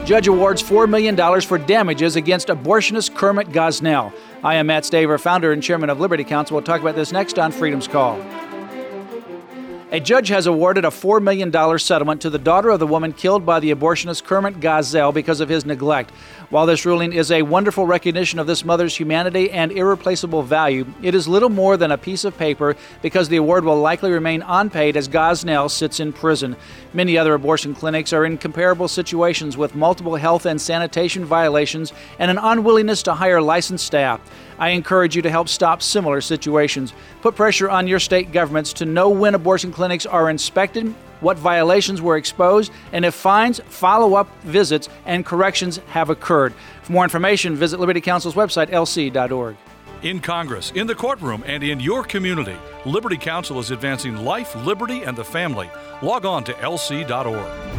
Judge awards $4 million for damages against abortionist Kermit Gosnell. I am Matt Staver, founder and chairman of Liberty Counsel. We'll talk about this next on Freedom's Call. A judge has awarded a $4 million settlement to the daughter of the woman killed by the abortionist Kermit Gosnell because of his neglect. While this ruling is a wonderful recognition of this mother's humanity and irreplaceable value, it is little more than a piece of paper because the award will likely remain unpaid as Gosnell sits in prison. Many other abortion clinics are in comparable situations with multiple health and sanitation violations and an unwillingness to hire licensed staff. I encourage you to help stop similar situations. Put pressure on your state governments to know when abortion clinics are inspected, what violations were exposed, and if fines, follow-up visits, and corrections have occurred. For more information, visit Liberty Counsel's website, lc.org. In Congress, in the courtroom, and in your community, Liberty Counsel is advancing life, liberty, and the family. Log on to lc.org.